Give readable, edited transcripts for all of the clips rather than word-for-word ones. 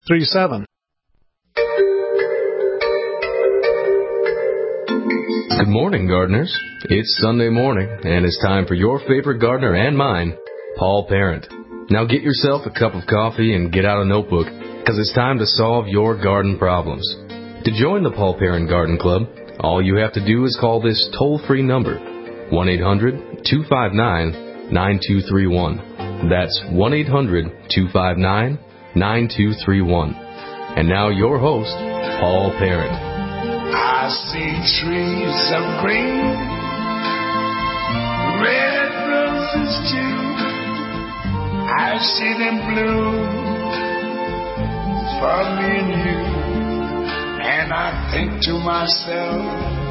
37. Good morning, gardeners. It's Sunday morning, and it's time for your favorite gardener and mine, Paul Parent. Now get yourself a cup of coffee and get out a notebook, because it's time to solve your garden problems. To join the Paul Parent Garden Club, all you have to do is call this toll-free number, 1-800-259-9231. That's 1-800-259-9231. And now your host, Paul Parent. I see trees of green, red roses too. I see them bloom for me and you. And I think to myself,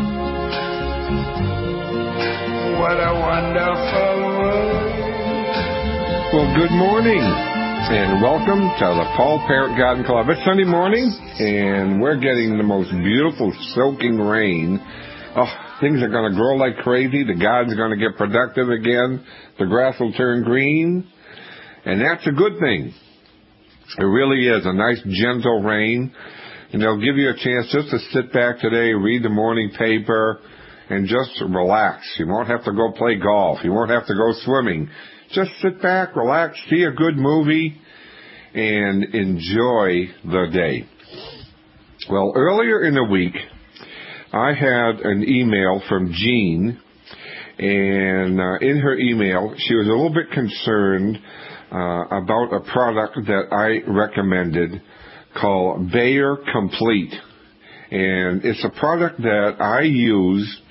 what a wonderful world. Well, good morning, and welcome to the Paul Parent Garden Club. It's Sunday morning, and we're getting the most beautiful soaking rain. Oh, things are going to grow like crazy. The garden's going to get productive again. The grass will turn green, and that's a good thing. It really is a nice, gentle rain, and it'll give you a chance just to sit back today, read the morning paper, and just relax. You won't have to go play golf. You won't have to go swimming. Just sit back, relax, see a good movie, and enjoy the day. Well, earlier in the week, I had an email from Jean, and in her email, she was a little bit concerned about a product that I recommended called Bayer Complete. And it's a product that I use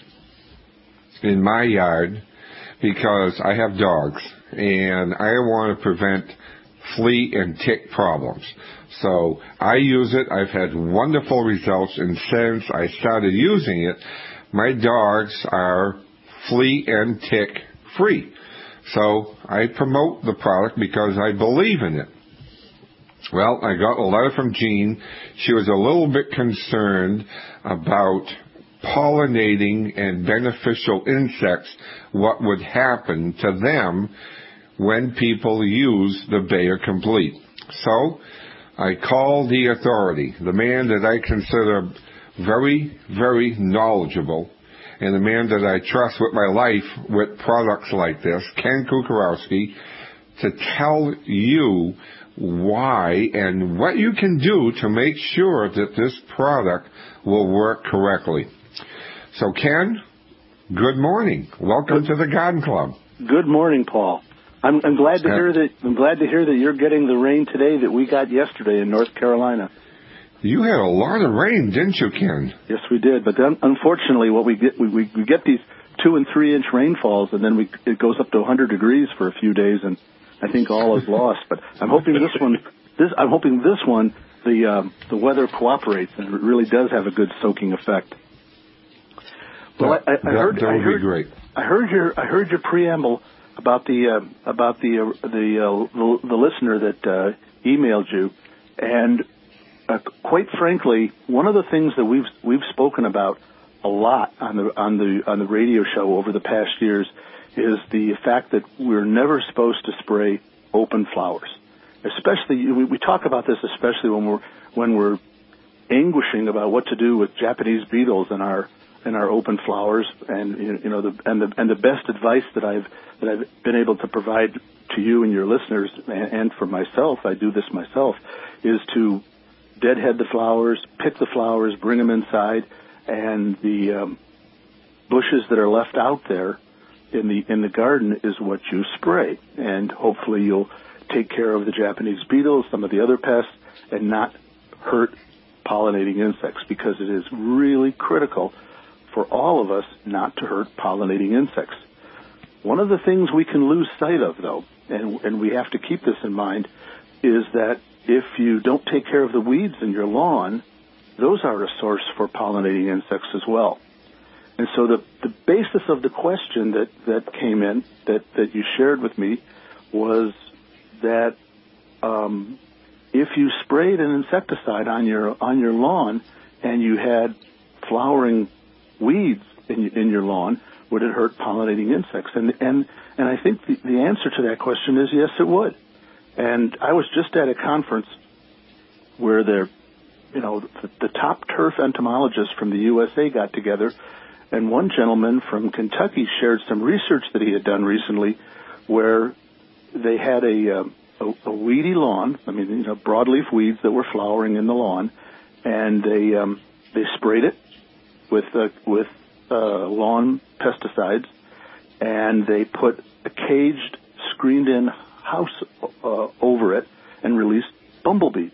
in my yard because I have dogs, and I want to prevent flea and tick problems. So I use it. I've had wonderful results, and since I started using it, my dogs are flea and tick free. So I promote the product because I believe in it. Well, I got a letter from Jean. She was a little bit concerned about pollinating and beneficial insects, what would happen to them when people use the Bayer Complete. So I called the authority, the man that I consider very, very knowledgeable, and the man that I trust with my life with products like this, Ken Kukarowski, to tell you why and what you can do to make sure that this product will work correctly. So, Ken, good morning. Welcome to the Garden Club. Good morning, Paul. I'm glad to hear that. I'm glad to hear that you're getting the rain today that we got yesterday in North Carolina. You had a lot of rain, didn't you, Ken? Yes, we did. But then, unfortunately, what we get these 2 and 3 inch rainfalls, and then it goes up to 100 degrees for a few days, and I think all is lost. But I'm hoping this one, the weather cooperates and it really does have a good soaking effect. Well, I heard great. I heard your preamble about the listener that emailed you, and quite frankly, one of the things that we've spoken about a lot on the radio show over the past years is the fact that we're never supposed to spray open flowers. Especially, we talk about this especially when we're anguishing about what to do with Japanese beetles in our open flowers, and the best advice that I've been able to provide to you and your listeners, and for myself, I do this myself, is to deadhead the flowers, pick the flowers, bring them inside, and the bushes that are left out there in the garden is what you spray, and hopefully you'll take care of the Japanese beetles, some of the other pests, and not hurt pollinating insects, because it is really critical for all of us not to hurt pollinating insects. One of the things we can lose sight of, though, and we have to keep this in mind, is that if you don't take care of the weeds in your lawn, those are a source for pollinating insects as well. And so the basis of the question that came in, that you shared with me, was that if you sprayed an insecticide on your lawn and you had flowering weeds in your lawn, would it hurt pollinating insects? And I think the answer to that question is yes, it would. And I was just at a conference where the top turf entomologists from the USA got together, and one gentleman from Kentucky shared some research that he had done recently, where they had a weedy lawn. I mean, broadleaf weeds that were flowering in the lawn, and they sprayed it with lawn pesticides, and they put a caged, screened-in house over it and released bumblebees.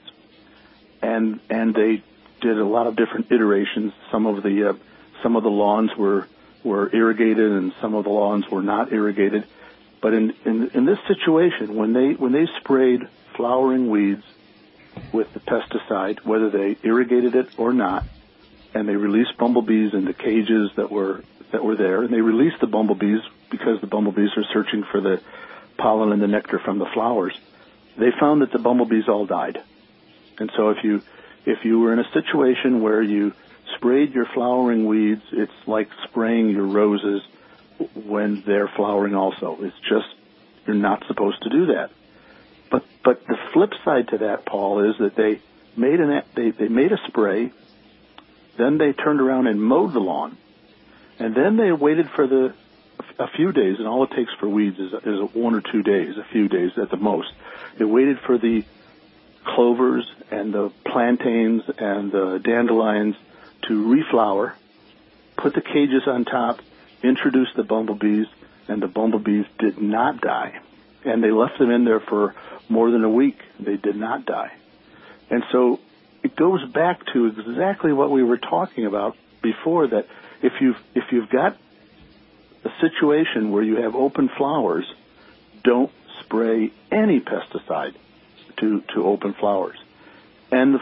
And they did a lot of different iterations. Some of the lawns were irrigated, and some of the lawns were not irrigated. But in this situation, when they sprayed flowering weeds with the pesticide, whether they irrigated it or not, and they released bumblebees in the cages that were there, and they released the bumblebees because the bumblebees are searching for the pollen and the nectar from the flowers, they found that the bumblebees all died. And so if you were in a situation where you sprayed your flowering weeds, it's like spraying your roses when they're flowering also. It's just, you're not supposed to do that. But the flip side to that, Paul, is that they made a spray, then they turned around and mowed the lawn, and then they waited for a few days, and all it takes for weeds is 1 or 2 days, a few days at the most. They waited for the clovers and the plantains and the dandelions to reflower, put the cages on top, introduce the bumblebees, and the bumblebees did not die. And they left them in there for more than a week. They did not die. And so it goes back to exactly what we were talking about before, that if you've got a situation where you have open flowers, don't spray any pesticide to open flowers. And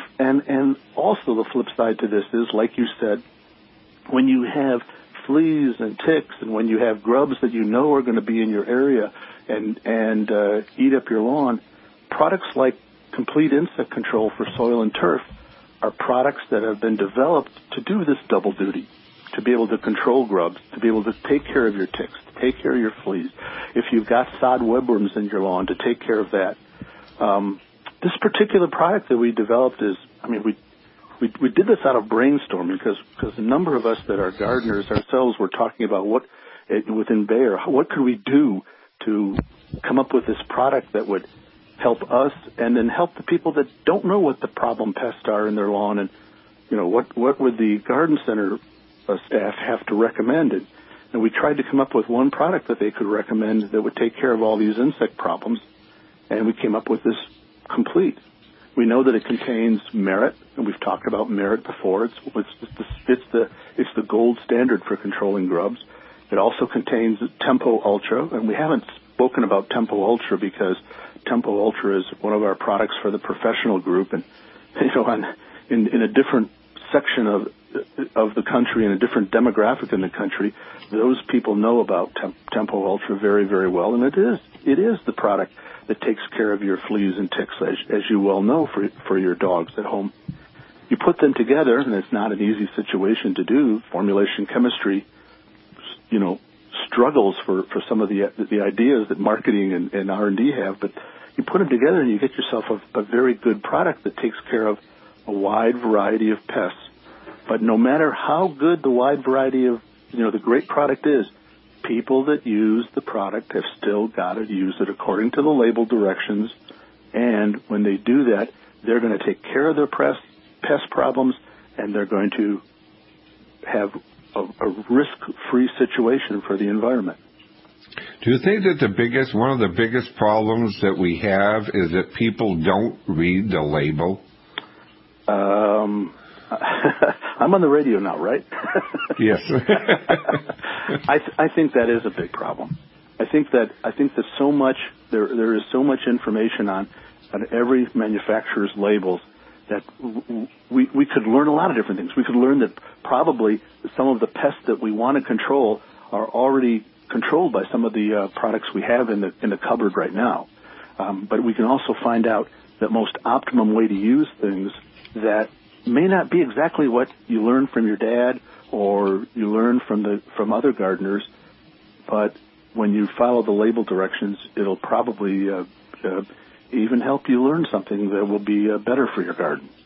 also the flip side to this is, like you said, when you have fleas and ticks, and when you have grubs that you know are going to be in your area and eat up your lawn, products like Complete Insect Control for Soil and Turf are products that have been developed to do this double duty, to be able to control grubs, to be able to take care of your ticks, to take care of your fleas. If you've got sod webworms in your lawn, to take care of that. This particular product that we developed is, we did this out of brainstorming because a number of us that are gardeners ourselves were talking about within Bayer, what could we do to come up with this product that would help us and then help the people that don't know what the problem pests are in their lawn, and what would the garden center staff have to recommend. And we tried to come up with one product that they could recommend that would take care of all these insect problems, and we came up with this Complete. We know that it contains Merit, and we've talked about Merit before. It's the gold standard for controlling grubs. It also contains Tempo Ultra, and we haven't spoken about Tempo Ultra because Tempo Ultra is one of our products for the professional group, and in a different section of the country and a different demographic in the country, those people know about Tempo Ultra very, very well, and it is the product that takes care of your fleas and ticks, as you well know, for your dogs at home. You put them together, and it's not an easy situation to do. Formulation chemistry, struggles for some of the ideas that marketing and R&D have, but you put them together and you get yourself a very good product that takes care of a wide variety of pests. But no matter how good the wide variety of, the great product is, people that use the product have still got to use it according to the label directions. And when they do that, they're going to take care of their pest problems, and they're going to have a risk-free situation for the environment. Do you think that one of the biggest problems that we have is that people don't read the label? I'm on the radio now, right? Yes. I think that is a big problem. I think that so much there is so much information on every manufacturer's labels that we could learn a lot of different things. We could learn that probably some of the pests that we want to control are already controlled by some of the products we have in the cupboard right now. But we can also find out the most optimum way to use things that may not be exactly what you learned from your dad or you learned from other gardeners, but when you follow the label directions, it'll probably even help you learn something that will be better for your garden.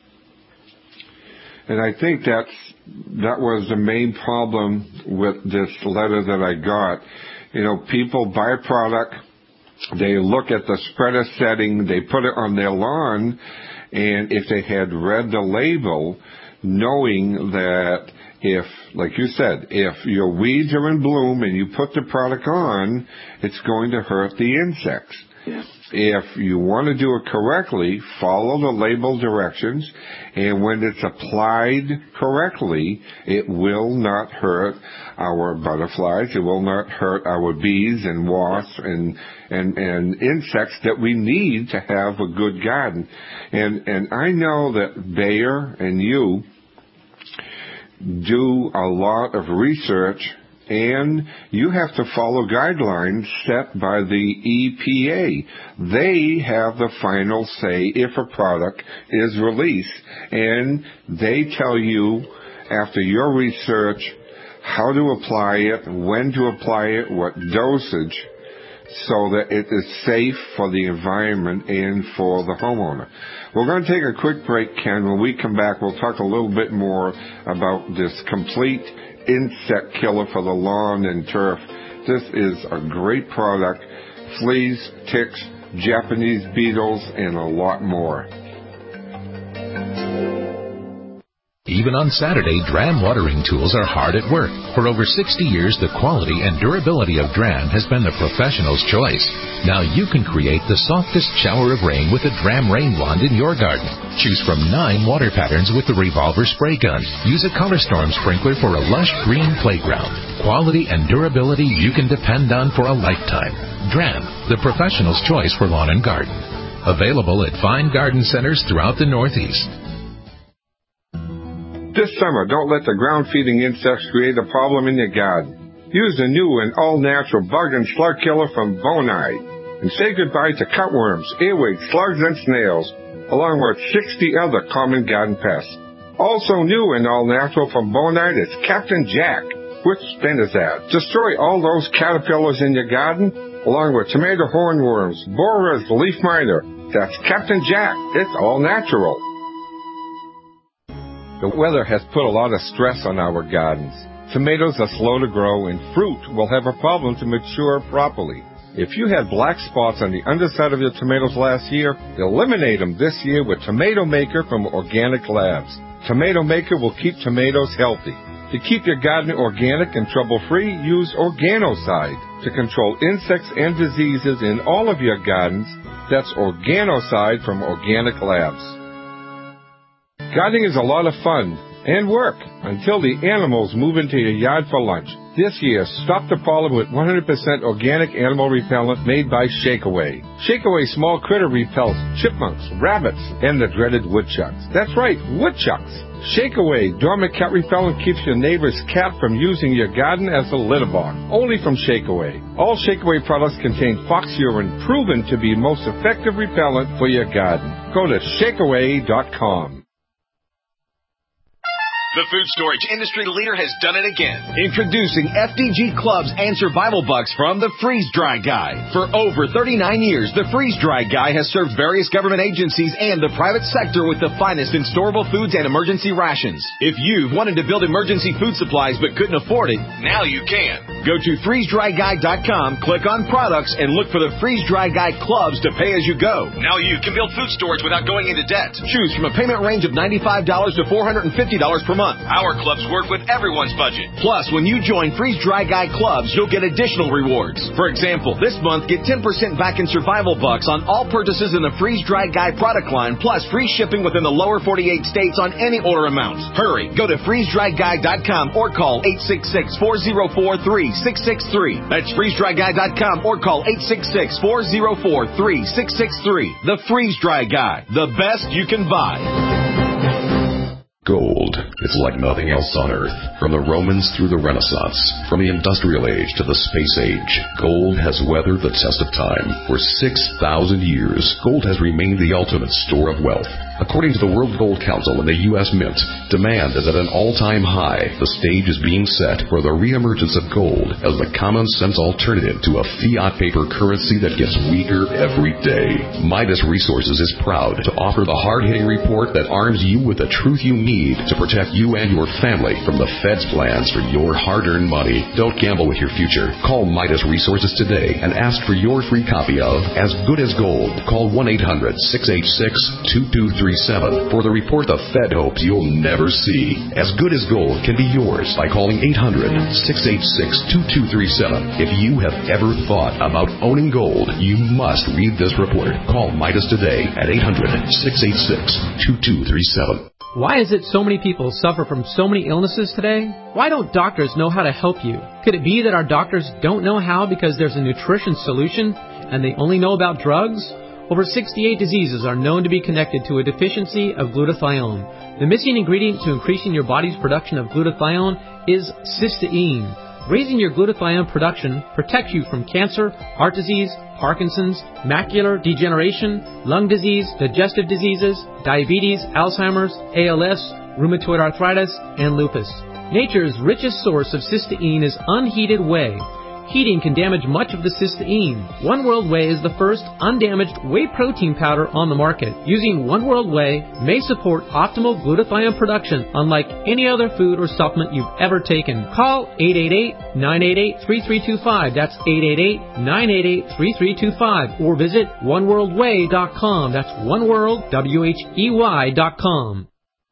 And I think that was the main problem with this letter that I got. You know, people buy a product, they look at the spreader setting, they put it on their lawn, and if they had read the label, knowing that if, like you said, if your weeds are in bloom and you put the product on, it's going to hurt the insects. Yeah. If you want to do it correctly, follow the label directions, and when it's applied correctly, it will not hurt our butterflies. It will not hurt our bees and wasps and insects that we need to have a good garden. And I know that Bayer and you do a lot of research, and you have to follow guidelines set by the EPA. They have the final say if a product is released, and they tell you, after your research, how to apply it, when to apply it, what dosage, so that it is safe for the environment and for the homeowner. We're going to take a quick break, Ken. When we come back, we'll talk a little bit more about this complete insect killer for the lawn and turf. This is a great product. Fleas, ticks, Japanese beetles, and a lot more. Even on Saturday, Dram watering tools are hard at work. For over 60 years, the quality and durability of Dram has been the professional's choice. Now you can create the softest shower of rain with a Dram rain wand in your garden. Choose from 9 water patterns with the revolver spray gun. Use a Color Storm sprinkler for a lush green playground. Quality and durability you can depend on for a lifetime. Dram, the professional's choice for lawn and garden. Available at fine garden centers throughout the Northeast. This summer, don't let the ground-feeding insects create a problem in your garden. Use the new and all-natural bug and slug killer from Bonide. And say goodbye to cutworms, earwigs, slugs, and snails, along with 60 other common garden pests. Also new and all-natural from Bonide is Captain Jack with Spinosad. Destroy all those caterpillars in your garden, along with tomato hornworms, borers, leaf miner. That's Captain Jack. It's all natural. The weather has put a lot of stress on our gardens. Tomatoes are slow to grow, and fruit will have a problem to mature properly. If you had black spots on the underside of your tomatoes last year, eliminate them this year with Tomato Maker from Organic Labs. Tomato Maker will keep tomatoes healthy. To keep your garden organic and trouble-free, use Organocide to control insects and diseases in all of your gardens. That's Organocide from Organic Labs. Gardening is a lot of fun and work until the animals move into your yard for lunch. This year, stop the problem with 100% organic animal repellent made by Shakeaway. Shakeaway small critter repels chipmunks, rabbits, and the dreaded woodchucks. That's right, woodchucks. Shakeaway dormant cat repellent keeps your neighbor's cat from using your garden as a litter box. Only from Shakeaway. All Shakeaway products contain fox urine, proven to be most effective repellent for your garden. Go to shakeaway.com. The food storage industry leader has done it again. Introducing FDG Clubs and Survival Bucks from the Freeze Dry Guy. For over 39 years, the Freeze Dry Guy has served various government agencies and the private sector with the finest in storable foods and emergency rations. If you've wanted to build emergency food supplies but couldn't afford it, now you can. Go to freezedryguy.com, click on products, and look for the Freeze Dry Guy Clubs to pay as you go. Now you can build food storage without going into debt. Choose from a payment range of $95 to $450 per month. Our clubs work with everyone's budget. Plus, when you join Freeze Dry Guy Clubs, you'll get additional rewards. For example, this month, get 10% back in Survival Bucks on all purchases in the Freeze Dry Guy product line, plus free shipping within the lower 48 states on any order amount. Hurry, go to freezedryguy.com or call 866-404-3663. That's freezedryguy.com or call 866-404-3663. The Freeze Dry Guy, the best you can buy. Gold. It's like nothing else on Earth. From the Romans through the Renaissance, from the Industrial Age to the Space Age, gold has weathered the test of time. For 6,000 years, gold has remained the ultimate store of wealth. According to the World Gold Council and the U.S. Mint, demand is at an all-time high. The stage is being set for the reemergence of gold as the common-sense alternative to a fiat paper currency that gets weaker every day. Midas Resources is proud to offer the hard-hitting report that arms you with the truth you need need to protect you and your family from the Fed's plans for your hard-earned money. Don't gamble with your future. Call Midas Resources today and ask for your free copy of As Good as Gold. Call 1-800-686-2237 for the report the Fed hopes you'll never see. As Good as Gold can be yours by calling 800-686-2237. If you have ever thought about owning gold, you must read this report. Call Midas today at 800-686-2237. Why is it so many people suffer from so many illnesses today? Why don't doctors know how to help you? Could it be that our doctors don't know how because there's a nutrition solution and they only know about drugs? Over 68 diseases are known to be connected to a deficiency of glutathione. The missing ingredient to increasing your body's production of glutathione is cysteine. Raising your glutathione production protects you from cancer, heart disease, Parkinson's, macular degeneration, lung disease, digestive diseases, diabetes, Alzheimer's, ALS, rheumatoid arthritis, and lupus. Nature's richest source of cysteine is unheated whey. Heating can damage much of the cysteine. One World Whey is the first undamaged whey protein powder on the market. Using One World Whey may support optimal glutathione production unlike any other food or supplement you've ever taken. Call 888-988-3325. That's 888-988-3325. Or visit oneworldwhey.com. That's oneworld.com.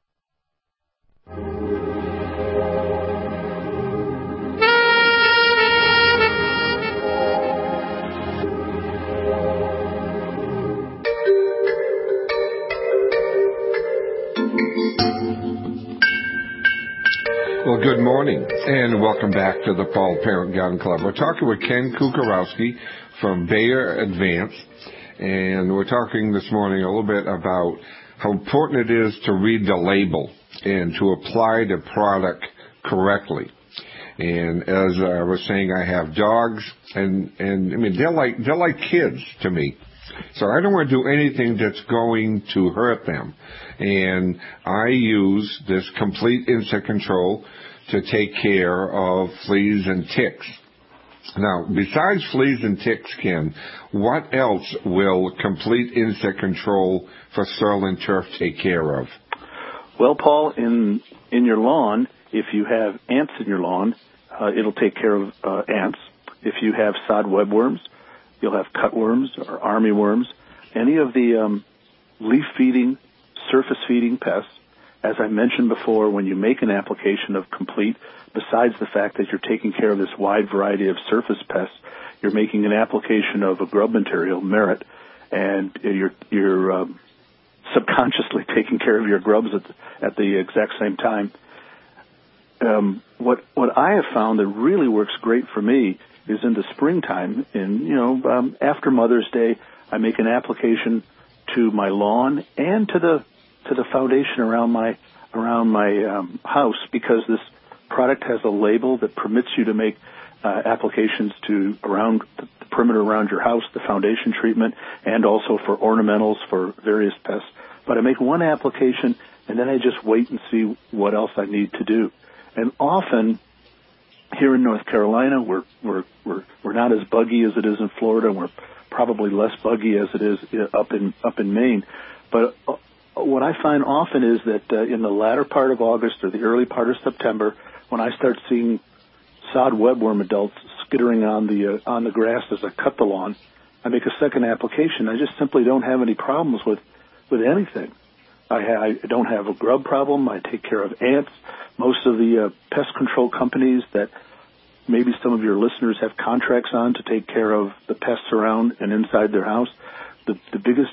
Well, good morning, and welcome back to the Paul Parent Garden Club. We're talking with Ken Kukarowski from Bayer Advance, and we're talking this morning a little bit about how important it is to read the label and to apply the product correctly. And as I was saying, I have dogs, and I mean, they're like kids to me. So I don't want to do anything that's going to hurt them. And I use this complete insect control to take care of fleas and ticks. Now, besides fleas and ticks, Ken, what else will complete insect control for soil and turf take care of? Well, Paul, in your lawn, if you have ants in your lawn, it'll take care of ants. If you have sod webworms, you'll have cutworms or armyworms. Any of the leaf-feeding, surface-feeding pests. As I mentioned before, when you make an application of Complete, besides the fact that you're taking care of this wide variety of surface pests, you're making an application of a grub material, Merit, and you're subconsciously taking care of your grubs at the exact same time. What I have found that really works great for me is in the springtime, after Mother's Day, I make an application to my lawn and to the foundation around my house, because this product has a label that permits you to make applications to around the perimeter around your house, the foundation treatment, and also for ornamentals for various pests. But I make one application and then I just wait and see what else I need to do. And often here in North Carolina, we're not as buggy as it is in Florida, and we're probably less buggy as it is up in Maine. But what I find often is that in the latter part of August or the early part of September, when I start seeing sod webworm adults skittering on the grass as I cut the lawn, I make a second application. I just simply don't have any problems with anything. I don't have a grub problem. I take care of ants. Most of the pest control companies that maybe some of your listeners have contracts on to take care of the pests around and inside their house, the biggest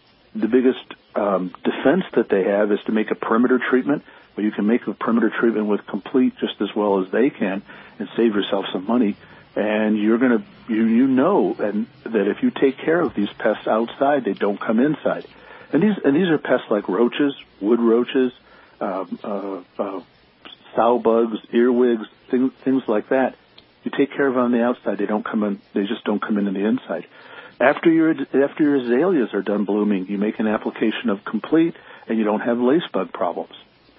defense that they have is to make a perimeter treatment, where you can make a perimeter treatment with Complete just as well as they can and save yourself some money. And you're going to, and that if you take care of these pests outside, they don't come inside. And these are pests like roaches, wood roaches, sow bugs, earwigs, things like that. You take care of them on the outside, they don't come in. They just don't come in on the inside. After your azaleas are done blooming, you make an application of Complete, and you don't have lacebug problems.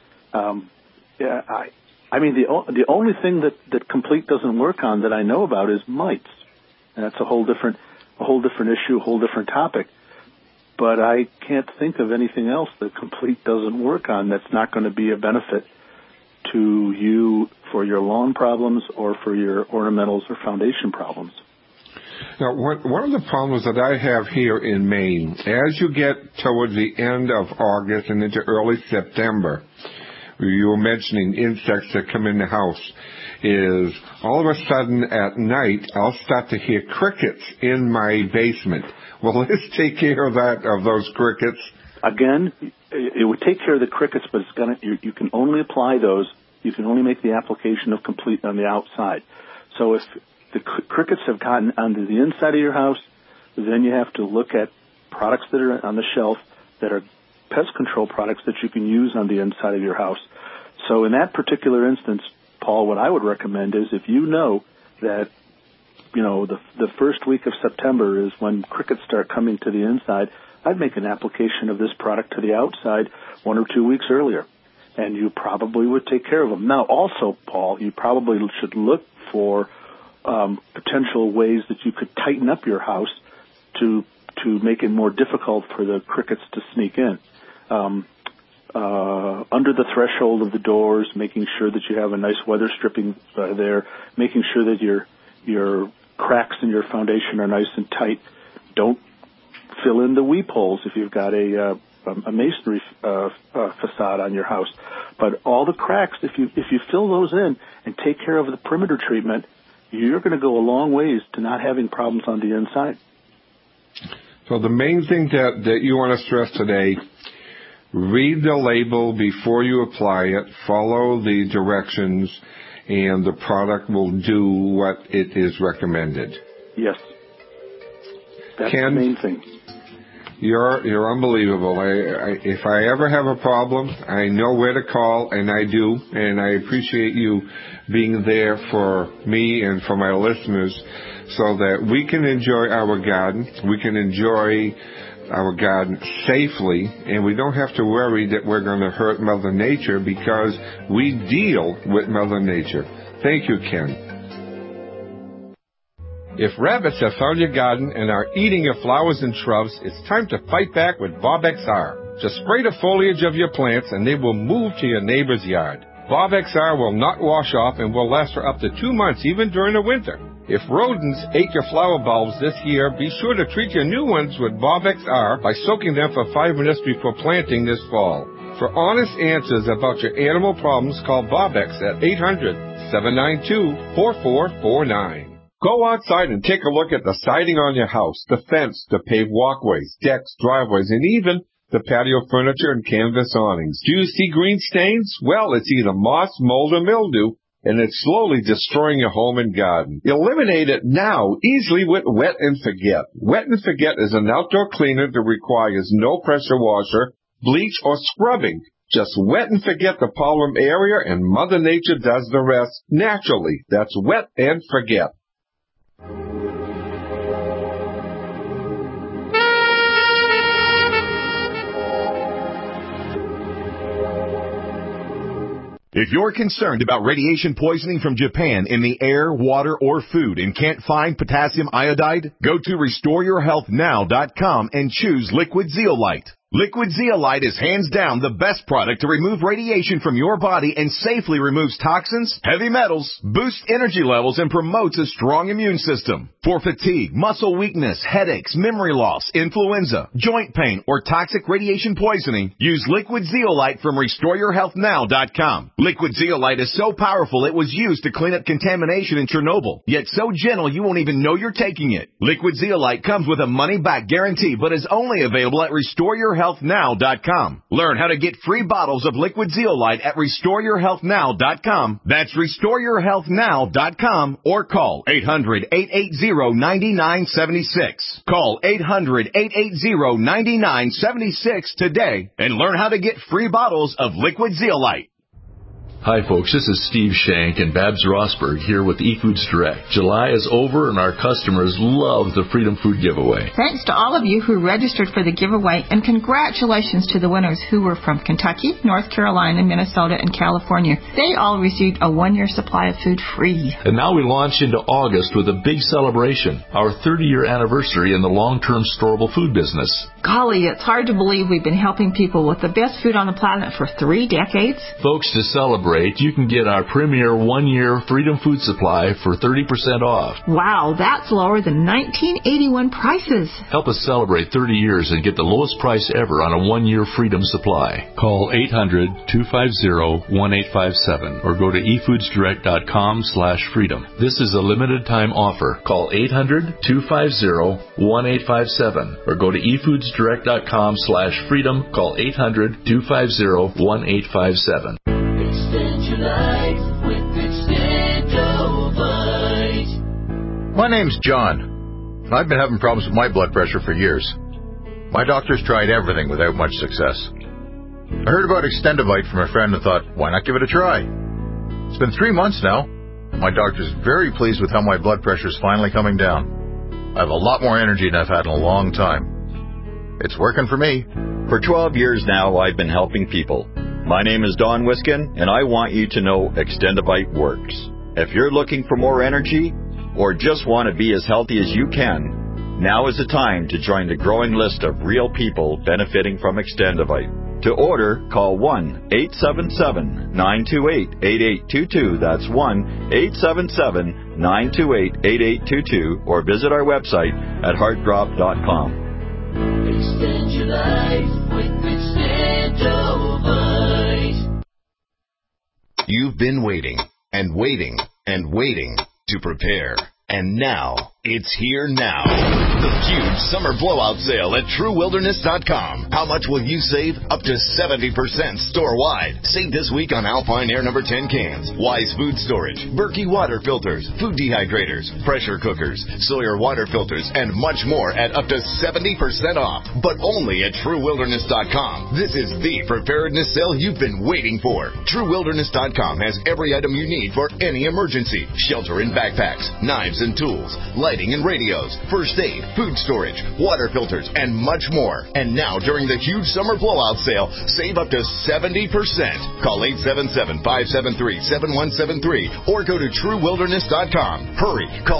The only thing that Complete doesn't work on that I know about is mites, and that's a whole different issue, a whole different topic. but I can't think of anything else that Complete doesn't work on that's not going to be a benefit to you for your lawn problems or for your ornamentals or foundation problems. Now, one of the problems that I have here in Maine, as you get towards the end of August and into early September, you were mentioning insects that come in the house, is all of a sudden at night I'll start to hear crickets in my basement. Will this take care of those crickets? Again, it would take care of the crickets, but you can only apply those. You can only make the application of Complete on the outside. So if the crickets have gotten onto the inside of your house, then you have to look at products that are on the shelf that are pest control products that you can use on the inside of your house. So in that particular instance, Paul, what I would recommend is if you know that, the first week of September is when crickets start coming to the inside, I'd make an application of this product to the outside 1 or 2 weeks earlier, and you probably would take care of them. Now, also, Paul, you probably should look for potential ways that you could tighten up your house to make it more difficult for the crickets to sneak in. Under the threshold of the doors, making sure that you have a nice weather stripping there, making sure that your cracks in your foundation are nice and tight. Don't fill in the weep holes if you've got a masonry facade on your house. But all the cracks, if you fill those in and take care of the perimeter treatment, you're going to go a long ways to not having problems on the inside. So the main thing that you want to stress today, read the label before you apply it, follow the directions, and the product will do what it is recommended. Yes. That's Ken, the main thing. You're unbelievable. If I ever have a problem, I know where to call, and I do, and I appreciate you being there for me and for my listeners so that we can enjoy our garden, we can enjoy our garden safely, and we don't have to worry that we're going to hurt Mother Nature because we deal with Mother Nature. Thank you, Ken. If rabbits have found your garden and are eating your flowers and shrubs, it's time to fight back with Bob XR. Just spray the foliage of your plants and they will move to your neighbor's yard. Bob XR will not wash off and will last for up to 2 months, even during the winter. If rodents ate your flower bulbs this year, be sure to treat your new ones with Bob XR by soaking them for 5 minutes before planting this fall. For honest answers about your animal problems, call Bob X at 800-792-4449. Go outside and take a look at the siding on your house, the fence, the paved walkways, decks, driveways, and even the patio furniture and canvas awnings. Do you see green stains? Well, it's either moss, mold, or mildew, and it's slowly destroying your home and garden. Eliminate it now, easily with Wet and Forget. Wet and Forget is an outdoor cleaner that requires no pressure washer, bleach, or scrubbing. Just wet and forget the problem area, and Mother Nature does the rest naturally. That's Wet and Forget. If you're concerned about radiation poisoning from Japan in the air, water, or food and can't find potassium iodide, go to RestoreYourHealthNow.com and choose Liquid Zeolite. Liquid Zeolite is hands down the best product to remove radiation from your body and safely removes toxins, heavy metals, boosts energy levels, and promotes a strong immune system. For fatigue, muscle weakness, headaches, memory loss, influenza, joint pain, or toxic radiation poisoning, use Liquid Zeolite from RestoreYourHealthNow.com. Liquid Zeolite is so powerful it was used to clean up contamination in Chernobyl, yet so gentle you won't even know you're taking it. Liquid Zeolite comes with a money-back guarantee, but is only available at RestoreYourHealthNow.com. Learn how to get free bottles of Liquid Zeolite at RestoreYourHealthNow.com. That's RestoreYourHealthNow.com, or call 800-880-9976. Call 800-880-9976 today and learn how to get free bottles of Liquid Zeolite. Hi folks, this is Steve Shank and Babs Rosberg here with eFoods Direct. July is over and our customers love the Freedom Food Giveaway. Thanks to all of you who registered for the giveaway, and congratulations to the winners who were from Kentucky, North Carolina, Minnesota, and California. They all received a 1-year supply of food free. And now we launch into August with a big celebration, our 30-year anniversary in the long-term storable food business. Golly, it's hard to believe we've been helping people with the best food on the planet for 3 decades. Folks, to celebrate, you can get our premier 1-year Freedom Food Supply for 30% off. Wow, that's lower than 1981 prices. Help us celebrate 30 years and get the lowest price ever on a 1-year Freedom Supply. Call 800-250-1857 or go to efoodsdirect.com/freedom. This is a limited time offer. Call 800-250-1857 or go to efoodsdirect.com/freedom. Call 800-250-1857. Extend your life with Extendovite. My name's John. I've been having problems with my blood pressure for years. My doctor's tried everything without much success. I heard about Extendovite from a friend and thought, why not give it a try? It's been 3 months now. My doctor's very pleased with how my blood pressure is finally coming down. I have a lot more energy than I've had in a long time. It's working for me. For 12 years now, I've been helping people. My name is Don Wiskin, and I want you to know Extendovite works. If you're looking for more energy or just want to be as healthy as you can, now is the time to join the growing list of real people benefiting from Extendovite. To order, call 1-877-928-8822. That's 1-877-928-8822. Or visit our website at heartdrop.com. Extend your life with Extendovite. You've been waiting and waiting and waiting to prepare. And now, it's here now. The huge summer blowout sale at TrueWilderness.com. How much will you save? Up to 70% store-wide. Save this week on Alpine Air No. 10 cans, Wise Food Storage, Berkey water filters, food dehydrators, pressure cookers, Sawyer water filters, and much more at up to 70% off. But only at TrueWilderness.com. This is the preparedness sale you've been waiting for. TrueWilderness.com has every item you need for any emergency. Shelter and backpacks, knives and tools, lighting and radios, first aid, food storage, water filters, and much more. And now, during the huge summer blowout sale, save up to 70%. Call 877-573-7173 or go to TrueWilderness.com. Hurry, call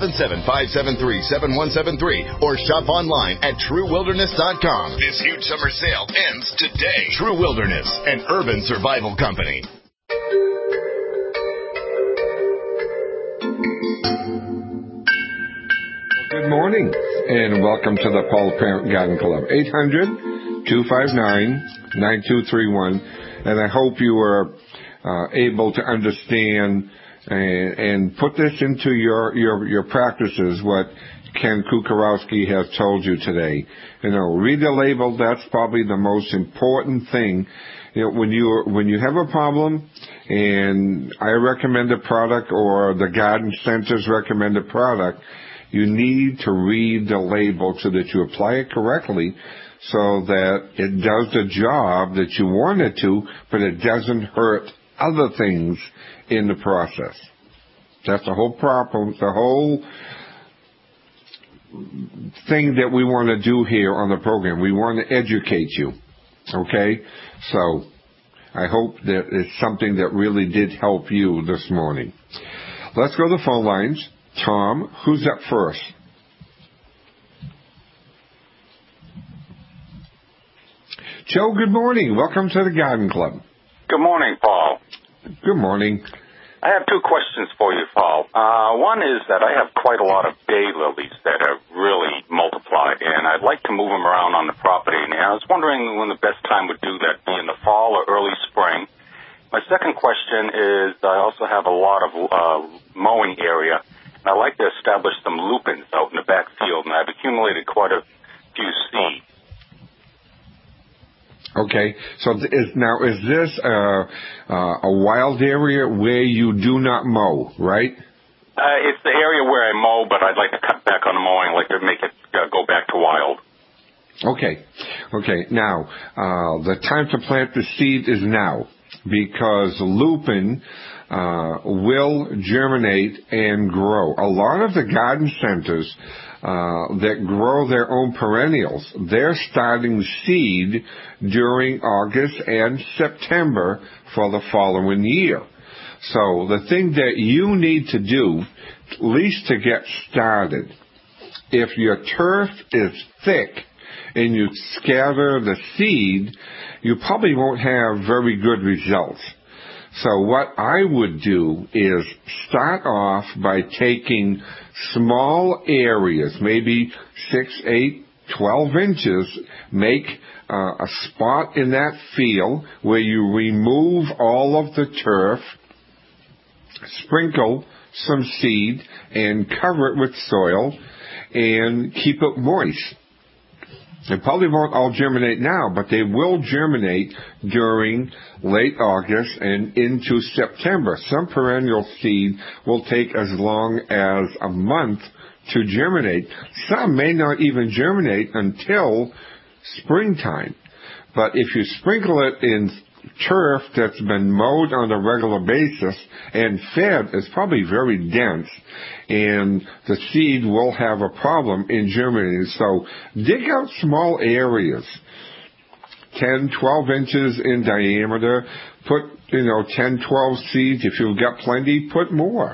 877-573-7173 or shop online at TrueWilderness.com. This huge summer sale ends today. True Wilderness, an urban survival company. Good morning, and welcome to the Paul Parent Garden Club. 800-259-9231. And I hope you are able to understand and put this into your practices, what Ken Kukarowski has told you today. You know, read the label. That's probably the most important thing. You know, when you have a problem, and I recommend a product or the garden centers recommend a product, you need to read the label so that you apply it correctly so that it does the job that you want it to, but it doesn't hurt other things in the process. That's the whole problem, the whole thing that we want to do here on the program. We want to educate you, okay? So I hope that it's something that really did help you this morning. Let's go to the phone lines. Tom, who's up first? Joe, good morning. Welcome to the Garden Club. Good morning, Paul. Good morning. I have two questions for you, Paul. One is that I have quite a lot of daylilies that have really multiplied, and I'd like to move them around on the property. And I was wondering when the best time would do that, be in the fall or early spring. My second question is I also have a lot of mowing area. I'd like to establish some lupins out in the back field, and I've accumulated quite a few seeds. Okay, so is this a wild area where you do not mow, right? It's the area where I mow, but I'd like to cut back on the mowing. I'd like to make it go back to wild. Okay. Now, the time to plant the seed is now, because lupin will germinate and grow. A lot of the garden centers that grow their own perennials, they're starting seed during August and September for the following year. So the thing that you need to do, at least to get started, if your turf is thick and you scatter the seed, you probably won't have very good results. So what I would do is start off by taking small areas, maybe 6, 8, 12 inches, make a spot in that field where you remove all of the turf, sprinkle some seed, and cover it with soil, and keep it moist. They probably won't all germinate now, but they will germinate during late August and into September. Some perennial seed will take as long as a month to germinate. Some may not even germinate until springtime. But if you sprinkle it in turf that's been mowed on a regular basis and fed, it's probably very dense, and the seed will have a problem in germinating. So dig out small areas, 10, 12 inches in diameter. Put, 10, 12 seeds. If you've got plenty, put more.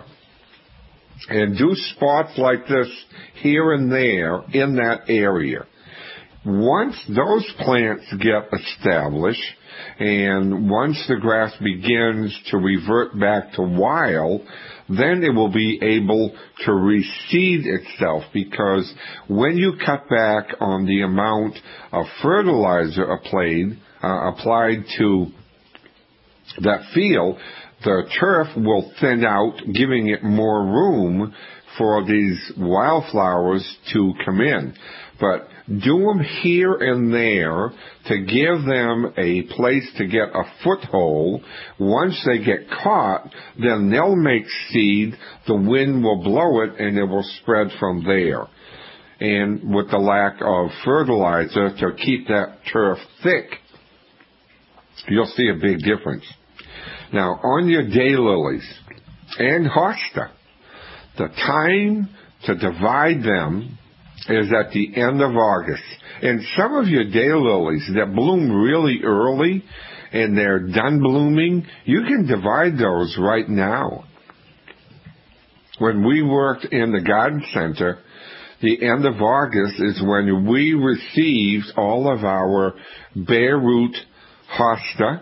And do spots like this here and there in that area. Once those plants get established, and once the grass begins to revert back to wild, then it will be able to reseed itself, because when you cut back on the amount of fertilizer applied to that field, the turf will thin out, giving it more room for these wildflowers to come in. But do them here and there to give them a place to get a foothold. Once they get caught, then they'll make seed, the wind will blow it, and it will spread from there. And with the lack of fertilizer to keep that turf thick, you'll see a big difference. Now, on your daylilies and hosta, the time to divide them is at the end of August. And some of your daylilies that bloom really early and they're done blooming, you can divide those right now. When we worked in the garden center, the end of August is when we received all of our bare root hosta,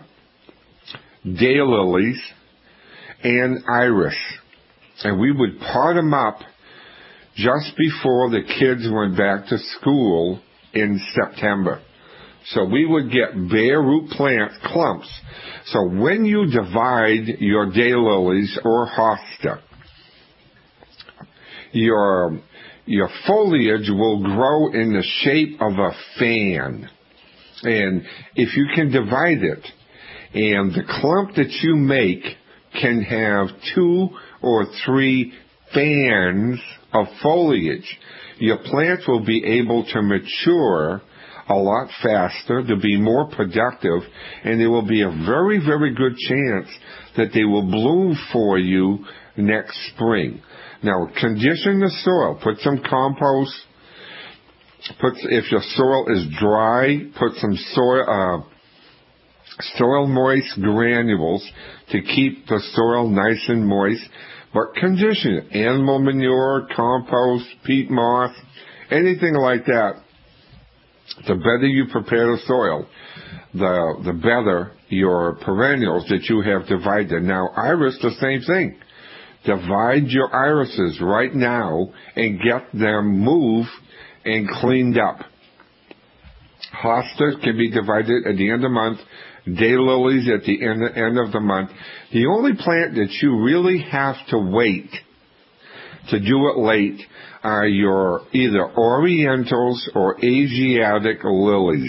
daylilies, and iris. And we would pot them up just before the kids went back to school in September. So we would get bare root plant clumps. So when you divide your daylilies or hosta, your foliage will grow in the shape of a fan. And if you can divide it, and the clump that you make can have 2 or 3 fans of foliage, your plants will be able to mature a lot faster, to be more productive, and there will be a very, very good chance that they will bloom for you next spring. Now, condition the soil. Put some compost. If your soil is dry, put some soil moist granules to keep the soil nice and moist. But condition it. Animal manure, compost, peat moss, anything like that. The better you prepare the soil, the better your perennials that you have divided. Now, iris, the same thing. Divide your irises right now and get them moved and cleaned up. Hostas can be divided at the end of the month. Daylilies at the end of the month. The only plant that you really have to wait to do it late are your either Orientals or Asiatic lilies.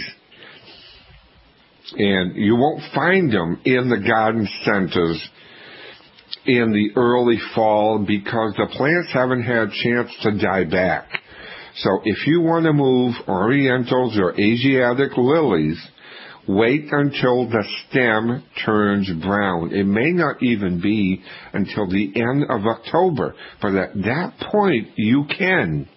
And you won't find them in the garden centers in the early fall because the plants haven't had a chance to die back. So if you want to move Orientals or Asiatic lilies, wait until the stem turns brown. It may not even be until the end of October, but at that point you can.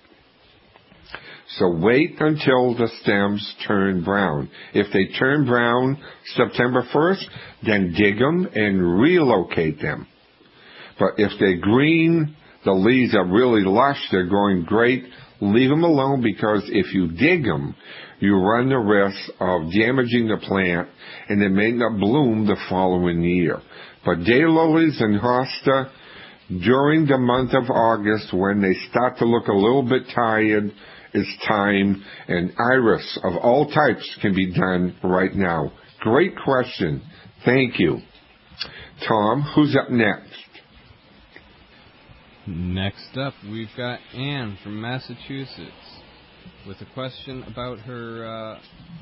So wait until the stems turn brown. If they turn brown September 1st, then dig them and relocate them. But if they're green, the leaves are really lush, they're growing great, leave them alone, because if you dig them, you run the risk of damaging the plant and it may not bloom the following year. But daylilies and hosta, during the month of August, when they start to look a little bit tired, it's time, and iris of all types can be done right now. Great question. Thank you. Tom, who's up next? Next up, we've got Anne from Massachusetts with a question about her...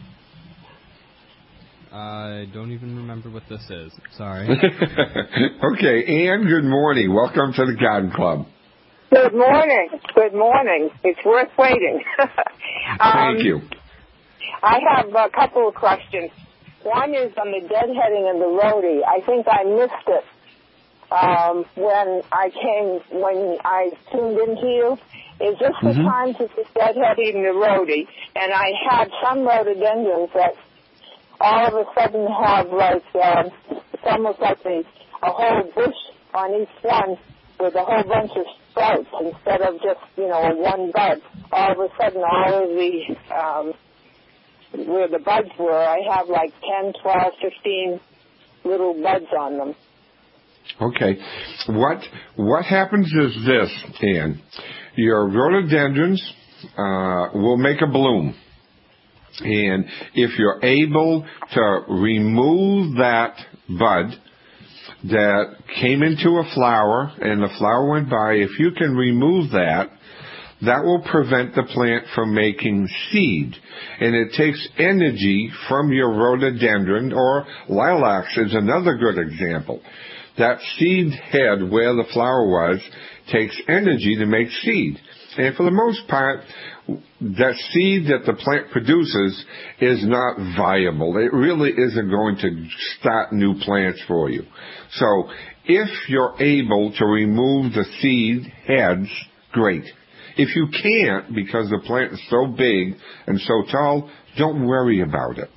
I don't even remember what this is. Sorry. Okay, Anne, good morning. Welcome to the Garden Club. Good morning. Good morning. It's worth waiting. Thank you. I have a couple of questions. One is on the deadheading of the rhodie. I think I missed it when I tuned into you. Is this the time to be deadheading the rhodie? And I had some rhododendrons that all of a sudden have it's almost like a whole bush on each one with a whole bunch of sprouts instead of just, one bud. All of a sudden, all of the, where the buds were, I have 10, 12, 15 little buds on them. Okay. What happens is this, Ann. Your rhododendrons will make a bloom. And if you're able to remove that bud that came into a flower and the flower went by, if you can remove that, that will prevent the plant from making seed. And it takes energy from your rhododendron, or lilacs is another good example. That seed head where the flower was takes energy to make seed. And for the most part, that seed that the plant produces is not viable. It really isn't going to start new plants for you. So if you're able to remove the seed heads, great. If you can't, because the plant is so big and so tall, don't worry about it.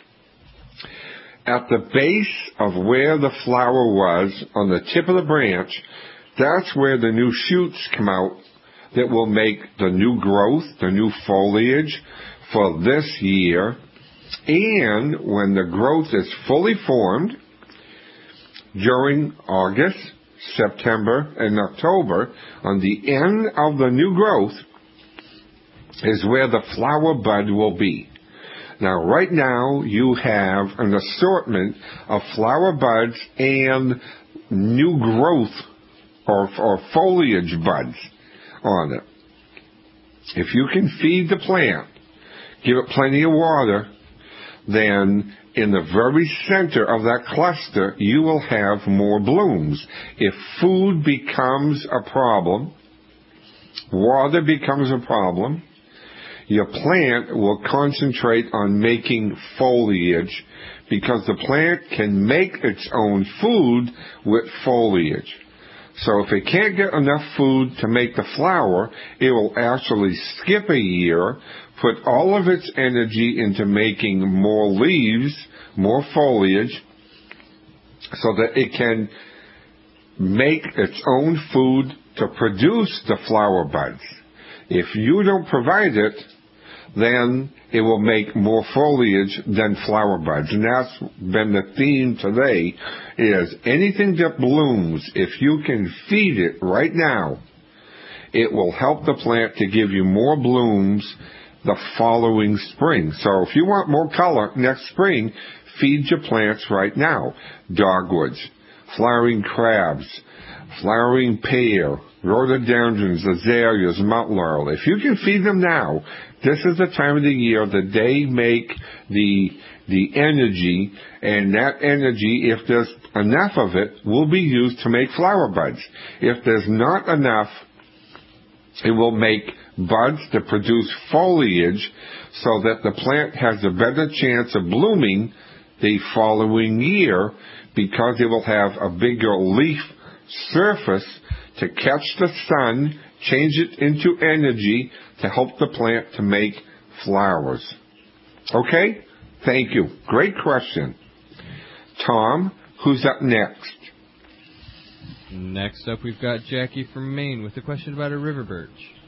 At the base of where the flower was, on the tip of the branch, that's where the new shoots come out that will make the new growth, the new foliage for this year. And when the growth is fully formed during August, September, and October, on the end of the new growth is where the flower bud will be. Now, right now, you have an assortment of flower buds and new growth or foliage buds on it. If you can feed the plant, give it plenty of water, then in the very center of that cluster, you will have more blooms. If food becomes a problem, water becomes a problem, your plant will concentrate on making foliage, because the plant can make its own food with foliage. So if it can't get enough food to make the flower, it will actually skip a year, put all of its energy into making more leaves, more foliage, so that it can make its own food to produce the flower buds. If you don't provide it, then it will make more foliage than flower buds. And that's been the theme today, is anything that blooms, if you can feed it right now, it will help the plant to give you more blooms the following spring. So if you want more color next spring, feed your plants right now. Dogwoods, flowering crabs, flowering pear, rhododendrons, azaleas, mountain laurel. If you can feed them now, this is the time of the year that they make the energy, and that energy, if there's enough of it, will be used to make flower buds. If there's not enough, it will make buds to produce foliage, so that the plant has a better chance of blooming the following year, because it will have a bigger leaf surface to catch the sun, change it into energy to help the plant to make flowers. Okay? Thank you. Great question. Tom, who's up next? Next up, we've got Jackie from Maine with a question about a river birch.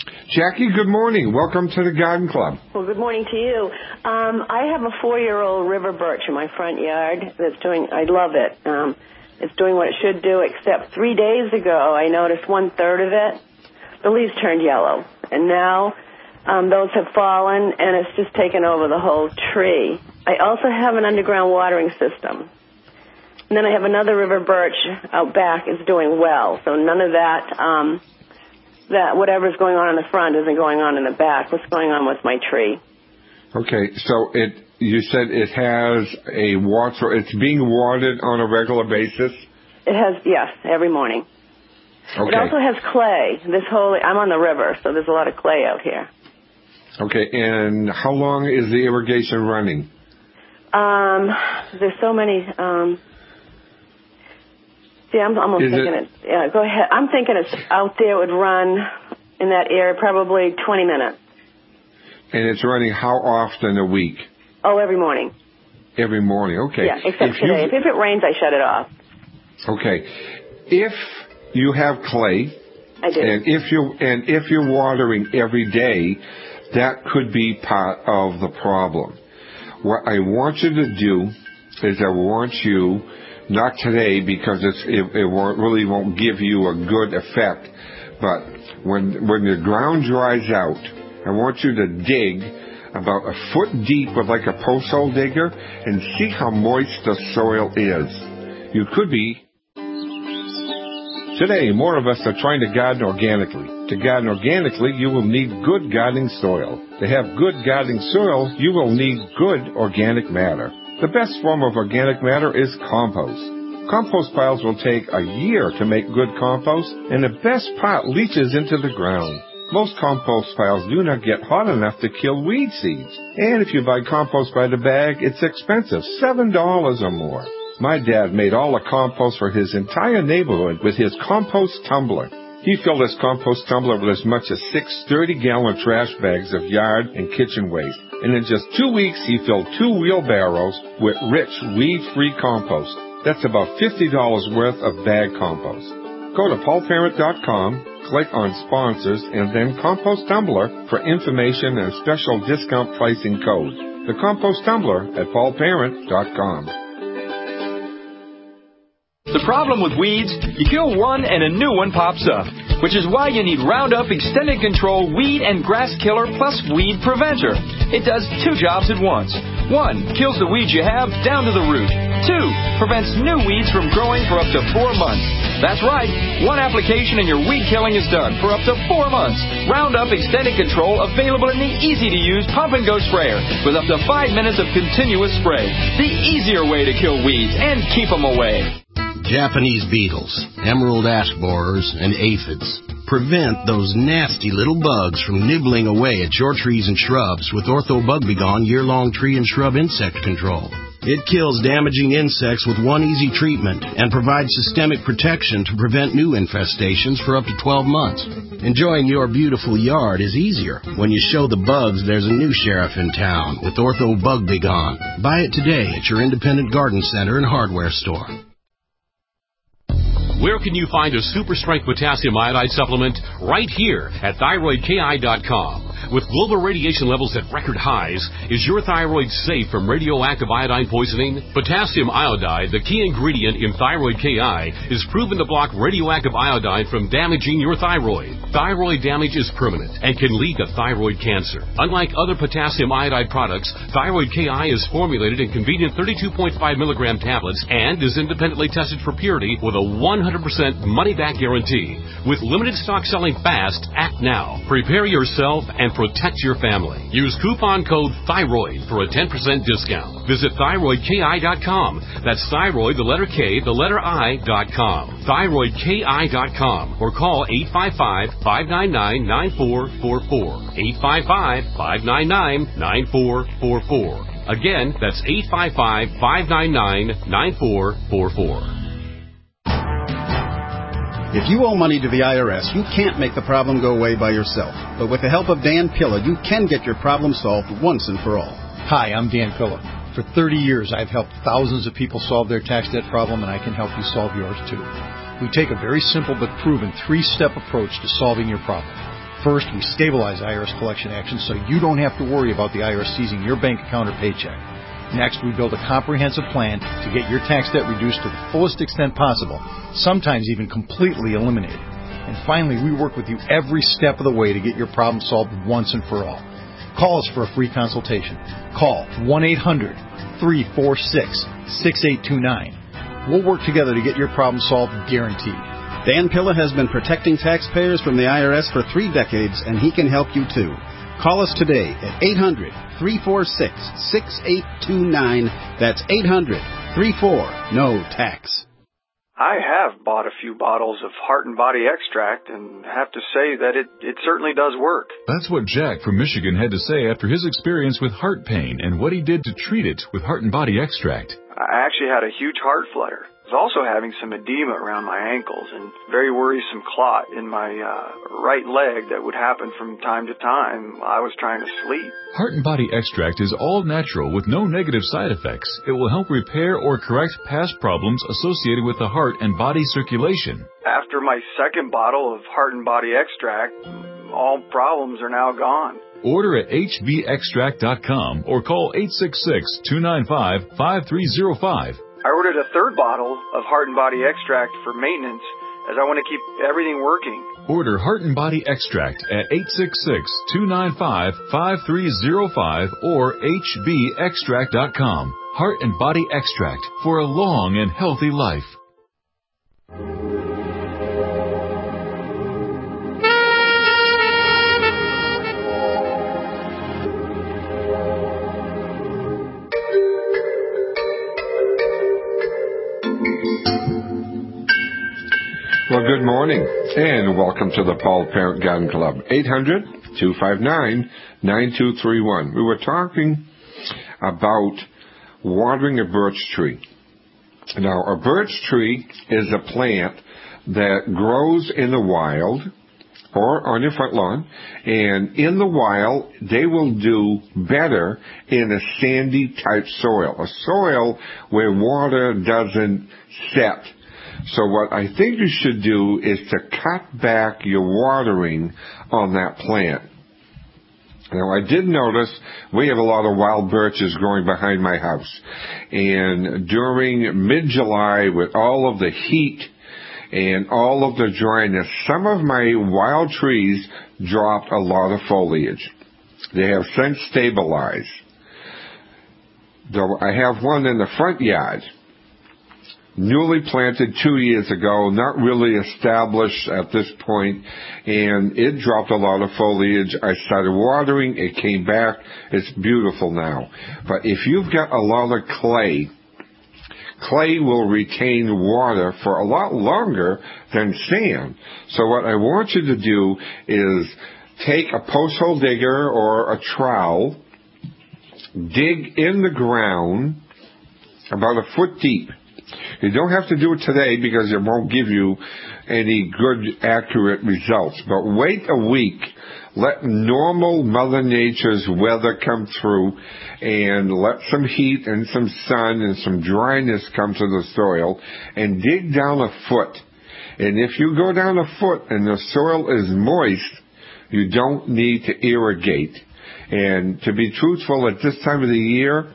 Jackie, good morning. Welcome to the Garden Club. Well, good morning to you. I have a 4-year-old river birch in my front yard that's doing, I love it. It's doing what it should do, except 3 days ago I noticed 1/3 of it, the leaves turned yellow. And now those have fallen, and it's just taken over the whole tree. I also have an underground watering system. And then I have another river birch out back is doing well. So none of that, that whatever's going on in the front isn't going on in the back. What's going on with my tree? Okay, so you said it has a water, it's being watered on a regular basis? It has, yes, every morning. Okay. It also has clay. I'm on the river, so there's a lot of clay out here. Okay, and how long is the irrigation running? There's so many, see, I'm almost thinking it, yeah, go ahead. I'm thinking it's out there, it would run in that area probably 20 minutes. And it's running how often a week? Oh, every morning. Every morning, okay. Yeah, except today. If it rains, I shut it off. Okay. If you have clay, I do. And if you're watering every day, that could be part of the problem. What I want you to do is I want you, not today because it really won't give you a good effect, but when the ground dries out, I want you to dig about 1 foot deep with like a post hole digger and see how moist the soil is. You could be. Today, more of us are trying to garden organically. To garden organically, you will need good gardening soil. To have good gardening soil, you will need good organic matter. The best form of organic matter is compost. Compost piles will take a year to make good compost, and the best part leaches into the ground. Most compost piles do not get hot enough to kill weed seeds. And if you buy compost by the bag, it's expensive, $7 or more. My dad made all the compost for his entire neighborhood with his compost tumbler. He filled his compost tumbler with as much as 6 30-gallon trash bags of yard and kitchen waste. And in just 2 weeks, he filled 2 wheelbarrows with rich, weed-free compost. That's about $50 worth of bag compost. Go to paulparent.com, click on Sponsors, and then Compost Tumbler for information and special discount pricing code. The Compost Tumbler at paulparent.com. The problem with weeds, you kill one and a new one pops up, which is why you need Roundup Extended Control Weed and Grass Killer plus Weed Preventer. It does 2 jobs at once. 1, kills the weeds you have down to the root. 2, prevents new weeds from growing for up to 4 months. That's right, 1 application and your weed killing is done for up to 4 months. Roundup Extended Control available in the easy-to-use pump-and-go sprayer with up to 5 minutes of continuous spray. The easier way to kill weeds and keep them away. Japanese beetles, emerald ash borers, and aphids. Prevent those nasty little bugs from nibbling away at your trees and shrubs with Ortho Bug B Gon year-long tree and shrub insect control. It kills damaging insects with 1 easy treatment and provides systemic protection to prevent new infestations for up to 12 months. Enjoying your beautiful yard is easier when you show the bugs there's a new sheriff in town with Ortho Bug B Gon. Buy it today at your independent garden center and hardware store. Where can you find a super strength potassium iodide supplement? Right here at thyroidki.com. With global radiation levels at record highs, is your thyroid safe from radioactive iodine poisoning? Potassium iodide, the key ingredient in Thyroid KI, is proven to block radioactive iodine from damaging your thyroid. Thyroid damage is permanent and can lead to thyroid cancer. Unlike other potassium iodide products, Thyroid KI is formulated in convenient 32.5 milligram tablets and is independently tested for purity with a 100% money-back guarantee. With limited stock selling fast, act now. Prepare yourself and protect your family. Use coupon code THYROID for a 10% discount. Visit thyroidki.com. That's thyroid, the letter K, the letter I.com. Thyroidki.com or call 855-599-9444. 855-599-9444. Again, that's 855-599-9444. If you owe money to the IRS, you can't make the problem go away by yourself. But with the help of Dan Pilla, you can get your problem solved once and for all. Hi, I'm Dan Pilla. For 30 years, I've helped thousands of people solve their tax debt problem, and I can help you solve yours too. We take a very simple but proven 3-step approach to solving your problem. First, we stabilize IRS collection actions so you don't have to worry about the IRS seizing your bank account or paycheck. Next, we build a comprehensive plan to get your tax debt reduced to the fullest extent possible, sometimes even completely eliminated. And finally, we work with you every step of the way to get your problem solved once and for all. Call us for a free consultation. Call 1-800-346-6829. We'll work together to get your problem solved, guaranteed. Dan Pilla has been protecting taxpayers from the IRS for 3 decades, and he can help you too. Call us today at 800-346-6829. That's 800-34-NO-TAX. I have bought a few bottles of Heart and Body Extract and have to say that it certainly does work. That's what Jack from Michigan had to say after his experience with heart pain and what he did to treat it with Heart and Body Extract. I actually had a huge heart flutter. I was also having some edema around my ankles and very worrisome clot in my right leg that would happen from time to time while I was trying to sleep. Heart and Body Extract is all natural with no negative side effects. It will help repair or correct past problems associated with the heart and body circulation. After my second bottle of Heart and Body Extract, all problems are now gone. Order at hbextract.com or call 866-295-5305. I ordered a third bottle of Heart and Body Extract for maintenance as I want to keep everything working. Order Heart and Body Extract at 866-295-5305 or hbextract.com. Heart and Body Extract for a long and healthy life. Well, good morning, and welcome to the Paul Parent Garden Club, 800-259-9231. We were talking about watering a birch tree. Now, a birch tree is a plant that grows in the wild or on your front lawn, and in the wild, they will do better in a sandy-type soil, a soil where water doesn't set. So what I think you should do is to cut back your watering on that plant. Now, I did notice we have a lot of wild birches growing behind my house. And during mid-July, with all of the heat and all of the dryness, some of my wild trees dropped a lot of foliage. They have since stabilized. Though I have one in the front yard, newly planted 2 years ago, not really established at this point, and it dropped a lot of foliage. I started watering, it came back, it's beautiful now. But if you've got a lot of clay, clay will retain water for a lot longer than sand. So what I want you to do is take a post hole digger or a trowel, dig in the ground about a foot deep. You don't have to do it today because it won't give you any good, accurate results. But wait a week. Let normal Mother Nature's weather come through and let some heat and some sun and some dryness come to the soil and dig down a foot. And if you go down a foot and the soil is moist, you don't need to irrigate. And to be truthful, at this time of the year,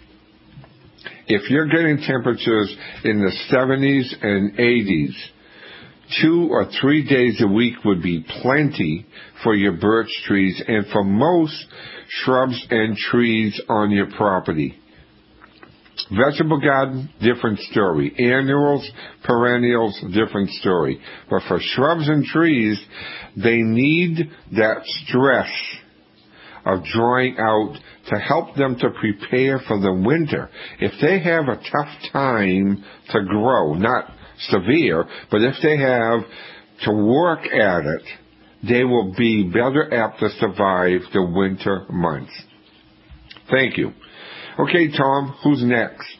if you're getting temperatures in the 70s and 80s, 2 or 3 days a week would be plenty for your birch trees and for most shrubs and trees on your property. Vegetable garden, different story. Annuals, perennials, different story. But for shrubs and trees, they need that stress of drying out to help them to prepare for the winter. If they have a tough time to grow, not severe, but if they have to work at it, they will be better apt to survive the winter months. Thank you. Okay, Tom, who's next?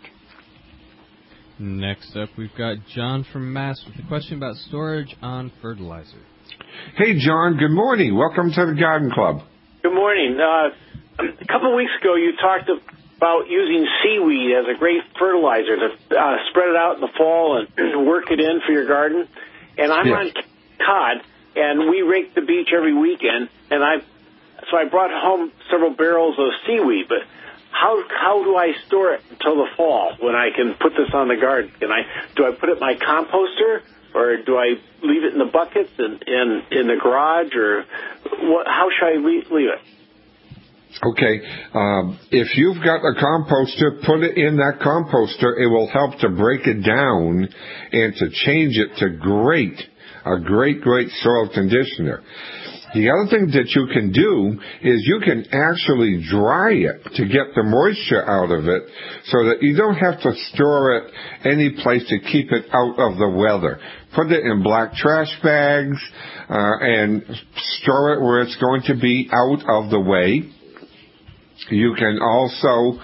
Next up, we've got John from Mass with a question about storage on fertilizer. Hey, John, good morning. Welcome to the Garden Club. Good morning. A couple of weeks ago, you talked about using seaweed as a great fertilizer to spread it out in the fall and work it in for your garden. And I'm on Cape Cod, and we rake the beach every weekend. And I brought home several barrels of seaweed, but how do I store it until the fall when I can put this on the garden? Do I put it in my composter, or do I leave it in the buckets in the garage, or how should I leave it? Okay, if you've got a composter, put it in that composter. It will help to break it down and to change it to a great soil conditioner. The other thing that you can do is you can actually dry it to get the moisture out of it so that you don't have to store it any place to keep it out of the weather. Put it in black trash bags and store it where it's going to be out of the way. You can also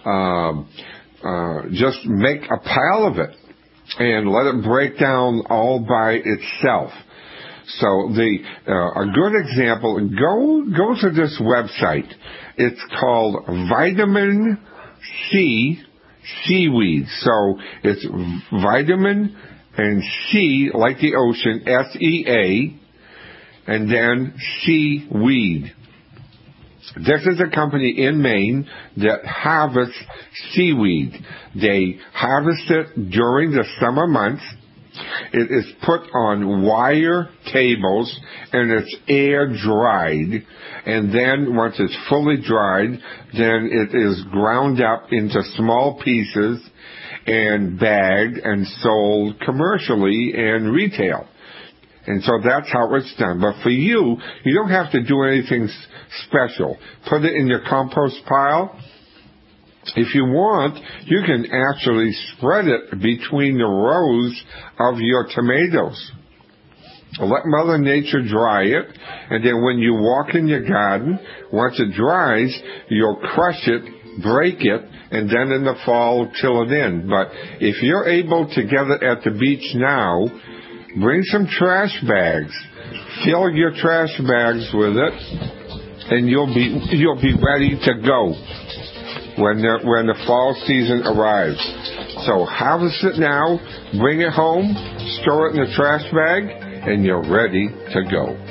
just make a pile of it and let it break down all by itself. So a good example, go to this website. It's called Vitamin C Seaweed. So it's vitamin and C, like the ocean, SEA, and then seaweed. This is a company in Maine that harvests seaweed. They harvest it during the summer months. It is put on wire tables and it's air dried. And then once it's fully dried, then it is ground up into small pieces and bagged and sold commercially and retail. And so that's how it's done. But for you don't have to do anything special. Put it in your compost pile. If you want, you can actually spread it between the rows of your tomatoes. Let Mother Nature dry it, and then when you walk in your garden, once it dries, you'll crush it, break it, and then in the fall till it in. But if you're able to get it at the beach now, bring some trash bags. Fill your trash bags with it, and you'll be ready to go when the fall season arrives. So harvest it now, bring it home, store it in the trash bag, and you're ready to go.